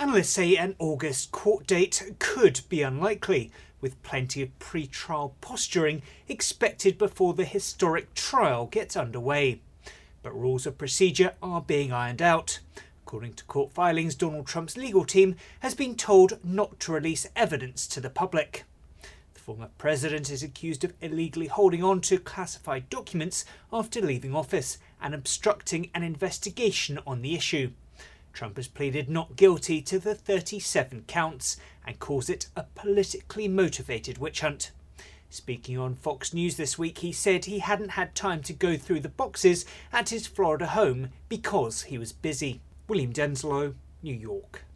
Analysts say an August court date could be unlikely, with plenty of pre-trial posturing expected before the historic trial gets underway. But rules of procedure are being ironed out. According to court filings, Donald Trump's legal team has been told not to release evidence to the public. The former president is accused of illegally holding on to classified documents after leaving office and obstructing an investigation on the issue. Trump has pleaded not guilty to the 37 counts and calls it a politically motivated witch hunt. Speaking on Fox News this week, he said he hadn't had time to go through the boxes at his Florida home because he was busy. William Denslow, New York.